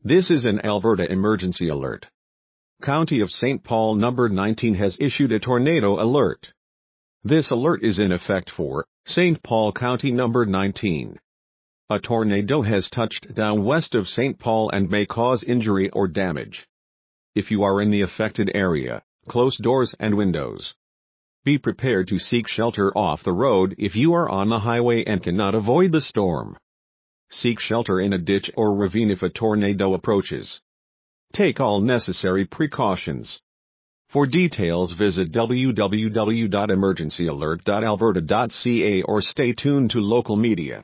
This is an Alberta emergency alert. County of St. Paul number 19 has issued a tornado alert. This alert is in effect for St. Paul County number 19. A tornado has touched down west of St. Paul and may cause injury or damage. If you are in the affected area, close doors and windows. Be prepared to seek shelter off the road if you are on the highway and cannot avoid the storm. Seek shelter in a ditch or ravine if a tornado approaches. Take all necessary precautions. For details, visit www.emergencyalert.alberta.ca or stay tuned to local media.